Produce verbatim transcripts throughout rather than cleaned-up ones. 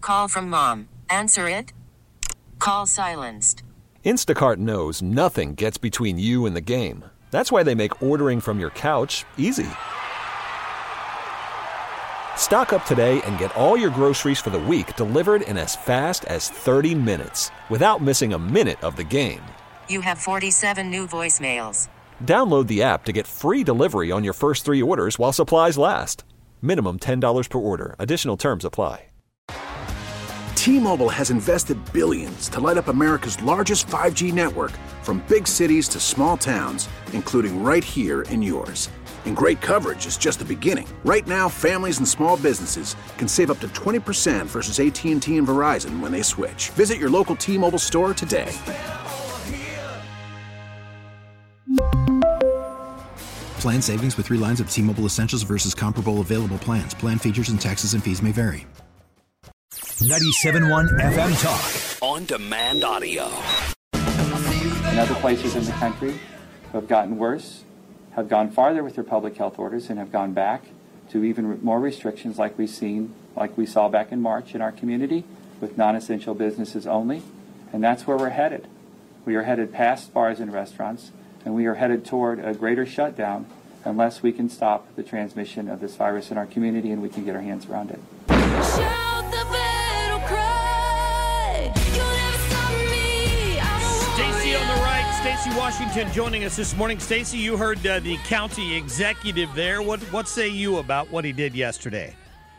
Call from mom. Answer it. Call silenced. Instacart knows nothing gets between you and the game. That's why they make ordering from your couch easy. Stock up today and get all your groceries for the week delivered in as fast as thirty minutes without missing a minute of the game. You have forty-seven new voicemails. Download the app to get free delivery on your first three orders while supplies last. Minimum ten dollars per order. Additional terms apply. T-Mobile has invested billions to light up America's largest five G network, from big cities to small towns, including right here in yours. And great coverage is just the beginning. Right now, families and small businesses can save up to twenty percent versus A T and T and Verizon when they switch. Visit your local T-Mobile store today. Plan savings with three lines of T-Mobile Essentials versus comparable available plans. Plan features and taxes and fees may vary. ninety-seven point one F M Talk. On demand audio. In other places in the country who have gotten worse, have gone farther with their public health orders and have gone back to even more restrictions like we've seen, like we saw back in March in our community with non-essential businesses only. And that's where we're headed. We are headed past bars and restaurants, and we are headed toward a greater shutdown unless we can stop the transmission of this virus in our community and we can get our hands around it. Shout the battle cry. You'll never stop me. Stacy on the right, Stacy Washington joining us this morning. Stacy, you heard uh, the county executive there. What what say you about what he did yesterday?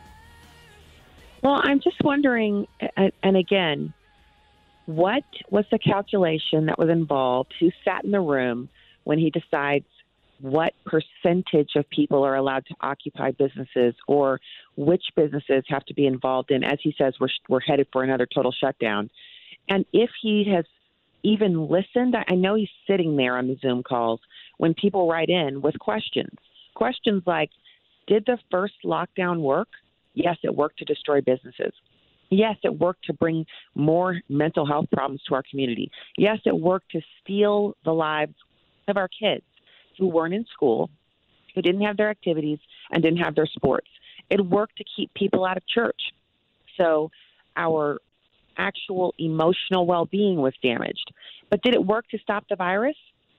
Well, I'm just wondering, and again, what was the calculation that was involved? Who sat in the room when he decides what percentage of people are allowed to occupy businesses, or which businesses have to be involved in? As he says, we're we're headed for another total shutdown. And if he has even listened, I know he's sitting there on the Zoom calls when people write in with questions. Questions like, did the first lockdown work? Yes, it worked to destroy businesses. Yes, it worked to bring more mental health problems to our community. Yes, it worked to steal the lives of our kids who weren't in school, who didn't have their activities, and didn't have their sports. It worked to keep people out of church. So our actual emotional well-being was damaged. But did it work to stop the virus?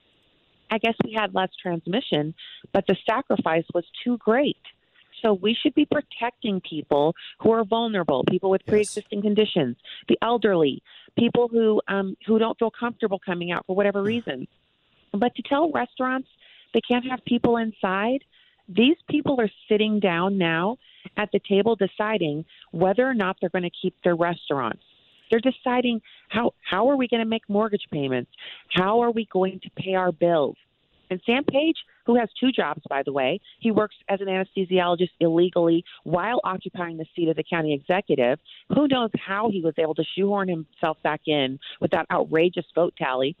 I guess we had less transmission, but the sacrifice was too great. So we should be protecting people who are vulnerable, people with pre-existing yes. conditions, the elderly, people who um, who don't feel comfortable coming out for whatever reason. But to tell restaurants they can't have people inside, these people are sitting down now at the table deciding whether or not they're going to keep their restaurants. They're deciding how, how are we going to make mortgage payments? How are we going to pay our bills? And Sam Page, who has two jobs, by the way, he works as an anesthesiologist illegally while occupying the seat of the county executive. Who knows how he was able to shoehorn himself back in with that outrageous vote tally.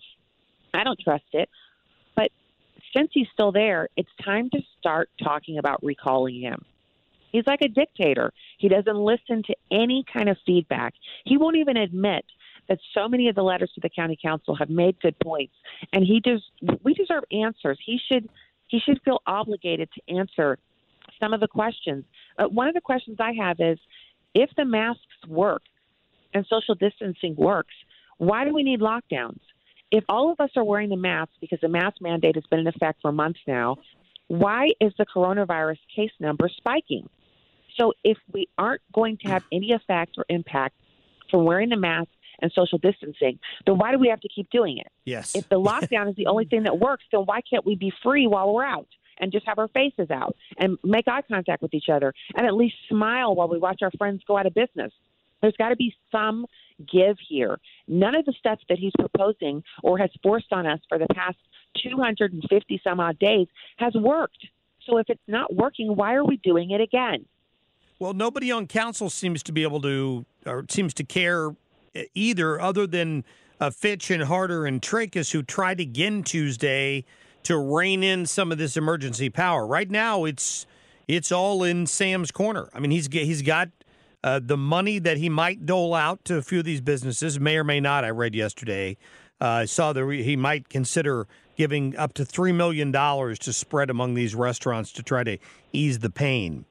I don't trust it. But since he's still there, it's time to start talking about recalling him. He's like a dictator. He doesn't listen to any kind of feedback. He won't even admit that so many of the letters to the county council have made good points, and he does. We deserve answers. He should. He should feel obligated to answer some of the questions. Uh, one of the questions I have is, if the masks work and social distancing works, why do we need lockdowns? If all of us are wearing the mask because the mask mandate has been in effect for months now, why is the coronavirus case number spiking? So if we aren't going to have any effect or impact from wearing the mask and social distancing, then why do we have to keep doing it? Yes. If the lockdown is the only thing that works, then why can't we be free while we're out and just have our faces out and make eye contact with each other and at least smile while we watch our friends go out of business? There's got to be some give here. None of the stuff that he's proposing or has forced on us for the past two hundred fifty some odd days has worked. So if it's not working, why are we doing it again? Well, nobody on council seems to be able to, or seems to care either, other than uh, Fitch and Harder and Tracus, who tried again Tuesday to rein in some of this emergency power. Right now, it's it's all in Sam's corner. I mean, he's he's got uh, the money that he might dole out to a few of these businesses, may or may not. I read yesterday, uh, I saw that he might consider giving up to three million dollars to spread among these restaurants to try to ease the pain.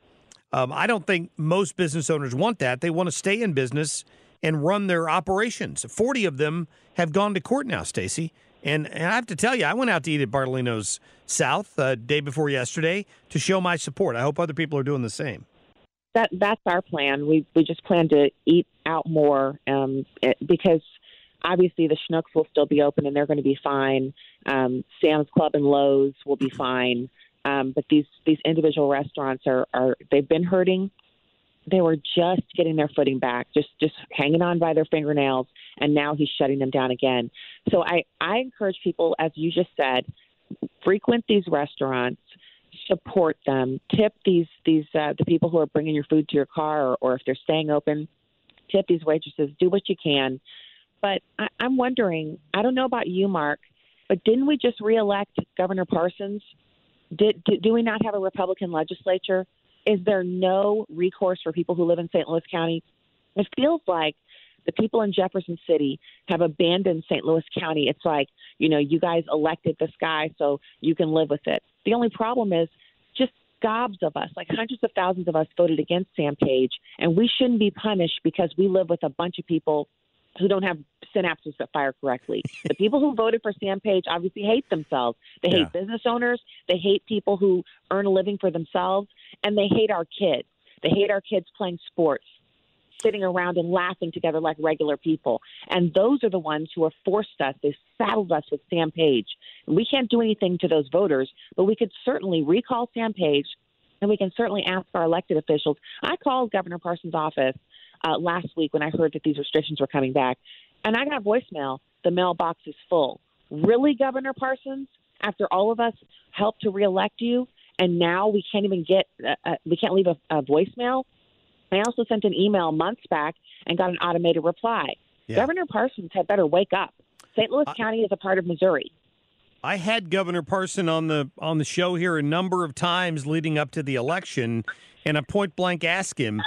Um, I don't think most business owners want that. They want to stay in business and run their operations. forty of them have gone to court now, Stacey. And, and I have to tell you, I went out to eat at Bartolino's South uh, day before yesterday to show my support. I hope other people are doing the same. That that's our plan. We we just plan to eat out more um, it, because obviously the Schnucks will still be open and they're going to be fine. Um, Sam's Club and Lowe's will be fine. Um, but these these individual restaurants are, are they've been hurting. They were just getting their footing back, just just hanging on by their fingernails, and now he's shutting them down again. So I, I encourage people, as you just said, frequent these restaurants, support them, tip these these uh, the people who are bringing your food to your car, or, or if they're staying open, tip these waitresses. Do what you can. But I, I'm wondering, I don't know about you, Mark, but didn't we just reelect Governor Parsons? Did, did do we not have a Republican legislature? Is there no recourse for people who live in Saint Louis County? It feels like the people in Jefferson City have abandoned Saint Louis County. It's like, you know, you guys elected this guy, so you can live with it. The only problem is just gobs of us, like hundreds of thousands of us voted against Sam Page, and we shouldn't be punished because we live with a bunch of people who don't have synapses that fire correctly. The people who voted for Sam Page obviously hate themselves. They hate Yeah. business owners. They hate people who earn a living for themselves. And they hate our kids. They hate our kids playing sports, sitting around and laughing together like regular people. And those are the ones who have forced us. They saddled us with Sam Page. And we can't do anything to those voters, but we could certainly recall Sam Page, and we can certainly ask our elected officials. I called Governor Parsons' office uh, last week when I heard that these restrictions were coming back, and I got voicemail. The mailbox is full. Really, Governor Parsons? After all of us helped to reelect you, and now we can't even get uh, uh, we can't leave a, a voicemail? I also sent an email months back and got an automated reply. Yeah. Governor Parsons had better wake up. Saint Louis I- County is a part of Missouri. I had Governor Parson on the on the show here a number of times leading up to the election, and I point blank asked him,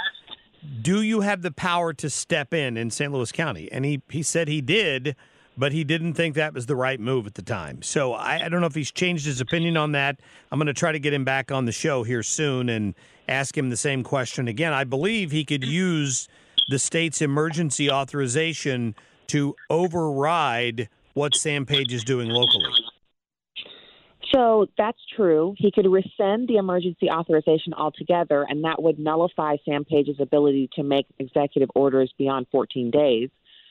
do you have the power to step in in Saint Louis County? And he, he said he did, but he didn't think that was the right move at the time. So I, I don't know if he's changed his opinion on that. I'm going to try to get him back on the show here soon and ask him the same question again. I believe he could use the state's emergency authorization to override what Sam Page is doing locally. So that's true. He could rescind the emergency authorization altogether, and that would nullify Sam Page's ability to make executive orders beyond fourteen days.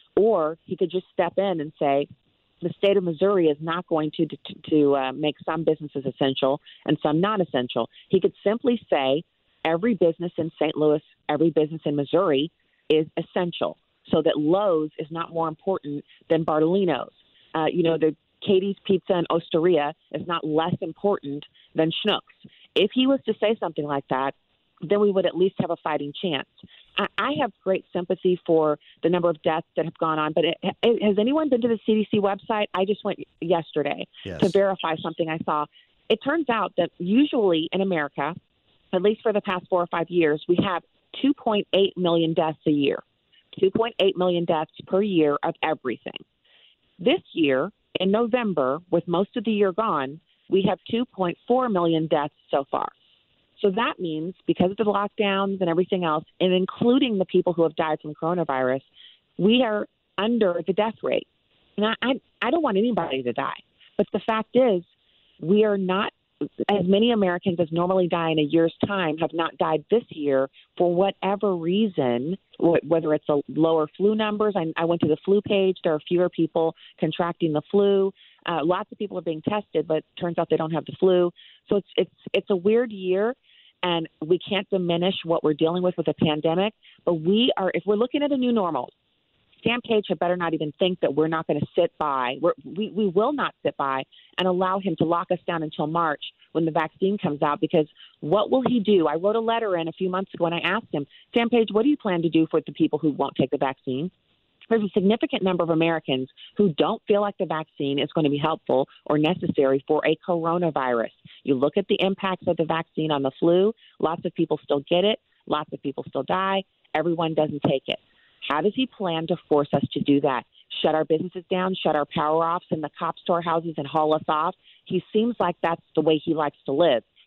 Or he could just step in and say, the state of Missouri is not going to to, to uh, make some businesses essential and some non-essential. He could simply say every business in Saint Louis, every business in Missouri is essential, so that Lowe's is not more important than Bartolino's. Uh, you know, the Katie's Pizza and Osteria is not less important than Schnucks. If he was to say something like that, then we would at least have a fighting chance. I, I have great sympathy for the number of deaths that have gone on, but it, it, has anyone been to the C D C website? I just went yesterday Yes. to verify something I saw. It turns out that usually in America, at least for the past four or five years, we have two point eight million deaths a year, two point eight million deaths per year of everything. This year, in November, with most of the year gone, we have two point four million deaths so far. So that means because of the lockdowns and everything else, and including the people who have died from coronavirus, we are under the death rate. And I, I, I don't want anybody to die. But the fact is, we are not, as many Americans as normally die in a year's time have not died this year for whatever reason, wh- whether it's a lower flu numbers. I, I went to the flu page. There are fewer people contracting the flu. Uh, lots of people are being tested, but it turns out they don't have the flu. So it's it's it's a weird year, and we can't diminish what we're dealing with with a pandemic. But we are, if we're looking at a new normal, Sam Page had better not even think that we're not going to sit by. We're, we we will not sit by and allow him to lock us down until March when the vaccine comes out, because what will he do? I wrote a letter in a few months ago and I asked him, Sam Page, what do you plan to do for the people who won't take the vaccine? There's a significant number of Americans who don't feel like the vaccine is going to be helpful or necessary for a coronavirus. You look at the impacts of the vaccine on the flu, lots of people still get it, lots of people still die, everyone doesn't take it. How does he plan to force us to do that? Shut our businesses down, shut our power offs in the cop storehouses and haul us off? He seems like that's the way he likes to live.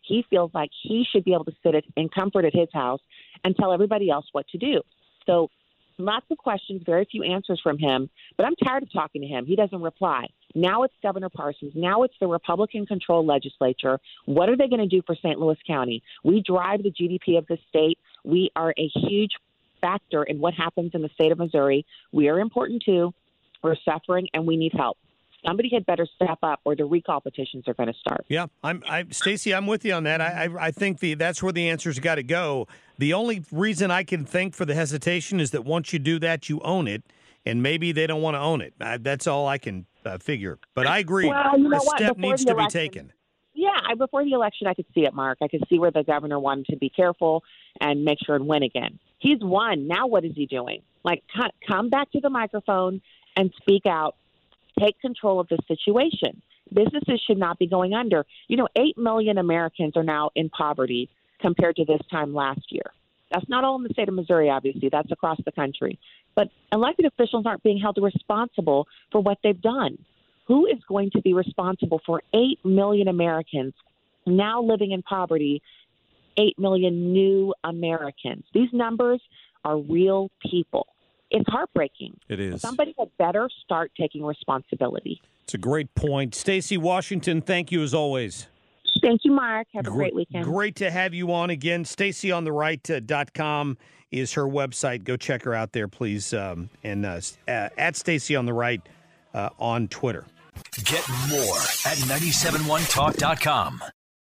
he feels like he should be able to sit at, in comfort at his house and tell everybody else what to do. So lots of questions, very few answers from him. But I'm tired of talking to him. He doesn't reply. Now it's Governor Parsons. Now it's the Republican-controlled legislature. What are they going to do for Saint Louis County? We drive the G D P of the state. We are a huge factor in what happens in the state of Missouri. We are important, too. We're suffering, and we need help. Somebody had better step up, or the recall petitions are going to start. Yeah, I'm, I, Stacey, I'm with you on that. I, I, I think the that's where the answer's got to go. The only reason I can think for the hesitation is that once you do that, you own it, and maybe they don't want to own it. I, that's all I can uh, figure. But I agree. Well, you know the what? step Before needs the to be election- taken. Yeah, I, before the election, I could see it, Mark. I could see where the governor wanted to be careful and make sure and win again. He's won. Now what is he doing? Like, c- come back to the microphone and speak out. Take control of the situation. Businesses should not be going under. You know, eight million Americans are now in poverty compared to this time last year. That's not all in the state of Missouri, obviously. That's across the country. But elected officials aren't being held responsible for what they've done. Who is going to be responsible for eight million Americans now living in poverty, eight million new Americans? These numbers are real people. It's heartbreaking. It is. Somebody had better start taking responsibility. It's a great point. Stacey Washington, thank you as always. Thank you, Mark. Have a Gr- great weekend. Great to have you on again. Stacey on the right dot com is her website. Go check her out there, please. Um, and uh, uh, at Stacey on the right uh, on Twitter. Get more at nine seven one talk dot com.